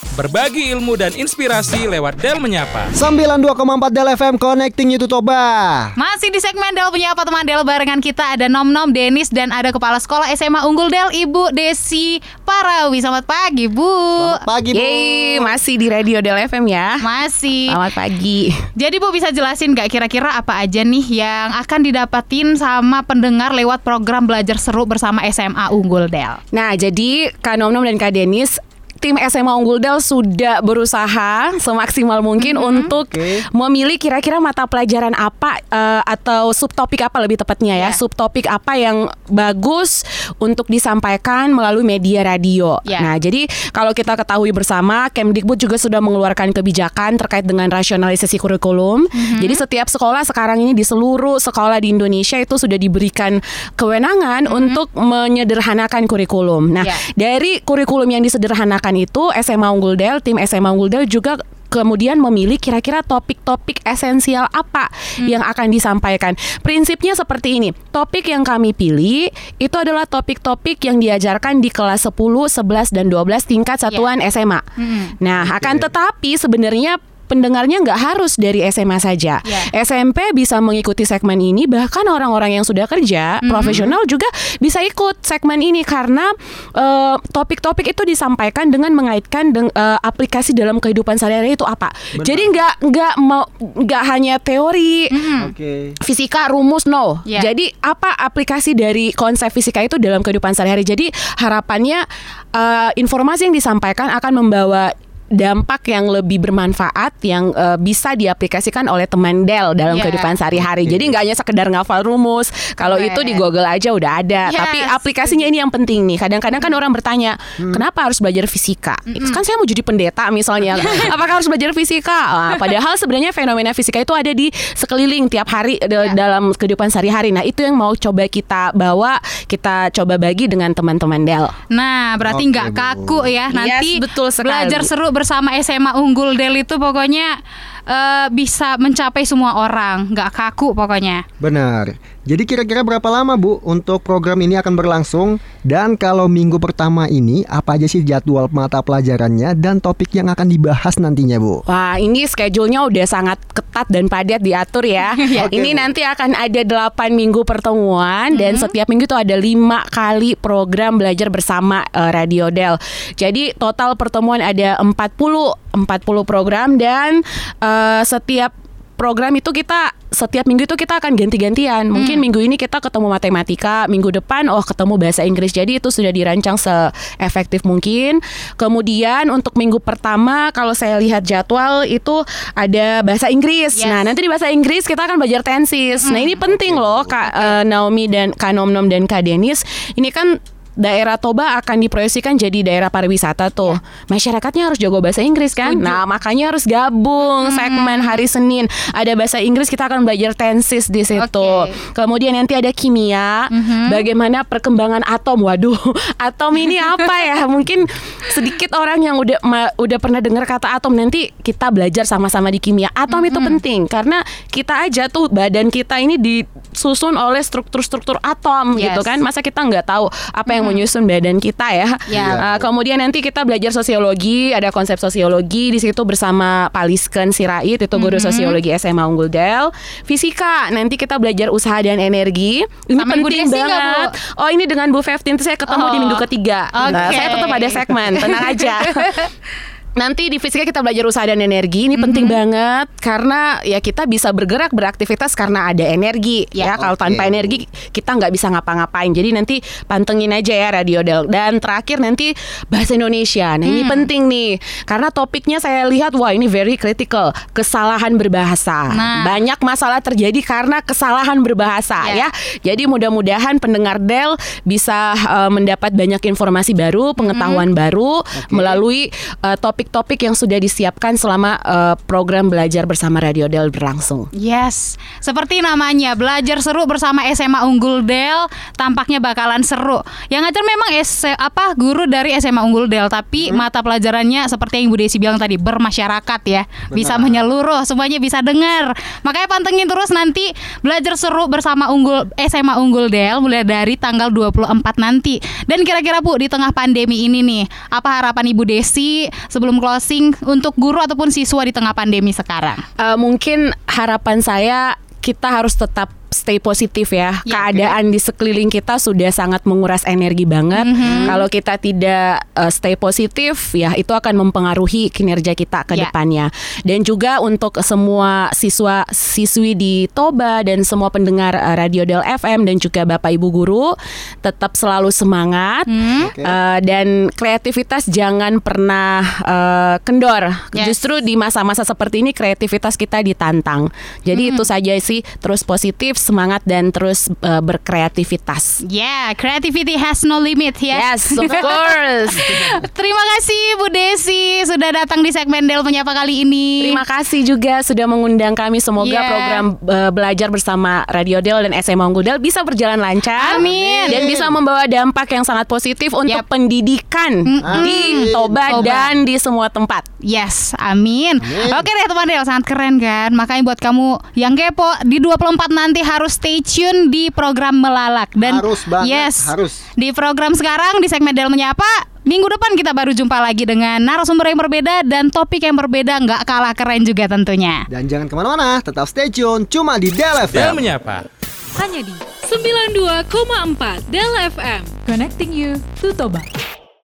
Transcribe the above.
Berbagi ilmu dan inspirasi lewat Del Menyapa. 92,4 Del FM Connecting You to Toba. Masih di segmen Del Menyapa teman Del, barengan kita ada Nom-Nom, Denis, dan ada Kepala Sekolah SMA Unggul Del, Ibu Desi Parawi. Selamat pagi, Bu. Selamat pagi, Bu. Yeay, masih di Radio Del FM ya. Masih. Selamat pagi. Jadi Bu bisa jelasin gak kira-kira apa aja nih yang akan didapatin sama pendengar lewat program Belajar Seru bersama SMA Unggul Del? Nah, jadi Kak Nom-Nom dan Kak Denis, tim SMA Unggul Del sudah berusaha semaksimal mungkin untuk memilih kira-kira mata pelajaran apa atau subtopik apa lebih tepatnya ya, subtopik apa yang bagus untuk disampaikan melalui media radio. Nah, jadi kalau kita ketahui bersama, Kemdikbud juga sudah mengeluarkan kebijakan terkait dengan rasionalisasi kurikulum. Jadi setiap sekolah sekarang ini di seluruh sekolah di Indonesia itu sudah diberikan kewenangan untuk menyederhanakan kurikulum. Nah, dari kurikulum yang disederhanakan itu SMA Unggul Del, tim SMA Unggul Del juga kemudian memilih kira-kira topik-topik esensial apa yang akan disampaikan. Prinsipnya seperti ini. Topik yang kami pilih itu adalah topik-topik yang diajarkan di kelas 10, 11 dan 12 tingkat satuan SMA. Nah, akan tetapi sebenarnya pendengarnya nggak harus dari SMA saja. SMP bisa mengikuti segmen ini, bahkan orang-orang yang sudah kerja profesional juga bisa ikut segmen ini karena topik-topik itu disampaikan dengan mengaitkan aplikasi dalam kehidupan sehari-hari itu apa. Benar. Jadi nggak hanya teori, fisika, rumus, no. Jadi apa aplikasi dari konsep fisika itu dalam kehidupan sehari-hari. Jadi harapannya informasi yang disampaikan akan membawa dampak yang lebih bermanfaat yang bisa diaplikasikan oleh teman Del dalam kehidupan sehari-hari. Jadi nggak hanya sekedar ngafal rumus. Kalau itu di Google aja udah ada. Tapi aplikasinya ini yang penting nih. Kadang-kadang kan orang bertanya, kenapa harus belajar fisika? Kan saya mau jadi pendeta misalnya. Apakah harus belajar fisika? Padahal sebenarnya fenomena fisika itu ada di sekeliling tiap hari dalam kehidupan sehari-hari. Nah, itu yang mau coba kita bawa, kita coba bagi dengan teman-teman Del. Nah, berarti nggak kaku ya. Nanti betul sekali. Belajar Seru bersama SMA Unggul Del itu pokoknya bisa mencapai semua orang, nggak kaku pokoknya. Benar. Jadi kira-kira berapa lama, Bu, untuk program ini akan berlangsung? Dan kalau minggu pertama ini, apa aja sih jadwal mata pelajarannya dan topik yang akan dibahas nantinya, Bu? Wah, ini schedule-nya udah sangat ketat dan padat diatur ya. Ini nanti akan ada 8 minggu pertemuan dan setiap minggu itu ada 5 kali program belajar bersama Radio Del. Jadi total pertemuan ada 40 program dan setiap program itu setiap minggu itu kita akan ganti-gantian. Mungkin minggu ini kita ketemu matematika, minggu depan ketemu bahasa Inggris. Jadi itu sudah dirancang seefektif mungkin. Kemudian untuk minggu pertama kalau saya lihat jadwal itu ada bahasa Inggris. Nah, nanti di bahasa Inggris kita akan belajar tensis. Nah, ini penting loh Kak Naomi dan Kak Nom-Nom dan Kak Denis. Ini kan daerah Toba akan diproyeksikan jadi daerah pariwisata tuh. Masyarakatnya harus jago bahasa Inggris kan. Nah, makanya harus gabung segmen hari Senin. Ada bahasa Inggris, kita akan belajar tensis di situ. Kemudian nanti ada kimia, bagaimana perkembangan atom. Waduh, atom ini apa ya? Mungkin sedikit orang yang udah pernah dengar kata atom. Nanti kita belajar sama-sama di kimia. Atom itu penting karena kita aja tuh badan kita ini disusun oleh struktur-struktur atom gitu kan. Masa kita nggak tahu apa yang menyusun badan kita ya. Kemudian nanti kita belajar sosiologi, ada konsep sosiologi di situ bersama Pak Lisken Sirait, itu guru sosiologi SMA Unggul Del. Fisika, nanti kita belajar usaha dan energi. Ini sama penting banget. Ini dengan Bu Feftin saya ketemu di minggu ketiga. Nah, saya tetap ada segmen, tenang aja. Nanti di fisika kita belajar usaha dan energi. Ini penting banget karena ya kita bisa bergerak beraktivitas karena ada energi ya. Kalau tanpa energi kita nggak bisa ngapa-ngapain. Jadi nanti pantengin aja ya Radio Del. Dan terakhir nanti bahasa Indonesia. Nah, ini penting nih karena topiknya saya lihat ini very critical, kesalahan berbahasa. Banyak masalah terjadi karena kesalahan berbahasa ya. Jadi mudah-mudahan pendengar Del bisa mendapat banyak informasi baru, pengetahuan baru melalui topik-topik yang sudah disiapkan selama program belajar bersama Radio Del berlangsung. Yes, seperti namanya Belajar Seru bersama SMA Unggul Del, tampaknya bakalan seru. Yang ngajar memang guru dari SMA Unggul Del, tapi mata pelajarannya seperti yang Bu Desi bilang tadi, bermasyarakat ya. Bisa menyeluruh, semuanya bisa dengar. Makanya pantengin terus nanti Belajar Seru bersama SMA Unggul Del mulai dari tanggal 24 nanti. Dan kira-kira Bu, di tengah pandemi ini nih, apa harapan Ibu Desi sebelum sebelum closing untuk guru ataupun siswa di tengah pandemi sekarang? Mungkin harapan saya kita harus tetap stay positif ya. Keadaan di sekeliling kita sudah sangat menguras energi banget. Kalau kita tidak stay positif, ya itu akan mempengaruhi kinerja kita ke depannya. Dan juga untuk semua siswa-siswi di Toba dan semua pendengar Radio Del FM dan juga Bapak Ibu guru, tetap selalu semangat dan kreativitas jangan pernah kendor. Justru di masa-masa seperti ini kreativitas kita ditantang. Jadi itu saja sih, terus positif, semangat dan terus berkreativitas. Creativity has no limit ya. Yes, of course. Terima kasih Bu Desi sudah datang di segmen Del Menyapa kali ini. Terima kasih juga sudah mengundang kami. Semoga program belajar bersama Radio Del dan SMA Unggul Del bisa berjalan lancar. Amin. Dan bisa membawa dampak yang sangat positif untuk pendidikan di Toba dan di semua tempat. Yes, amin. Oke deh teman Del, sangat keren kan. Makanya buat kamu yang kepo di 24 nanti harus stay tune di program Melalak. Dan harus banget, harus. Di program sekarang di segmen Del Menyapa, minggu depan kita baru jumpa lagi dengan narasumber yang berbeda dan topik yang berbeda, nggak kalah keren juga tentunya. Dan jangan kemana-mana, tetap stay tune cuma di Del FM. Del Menyapa hanya di 92,4 Del FM, connecting you to Toba.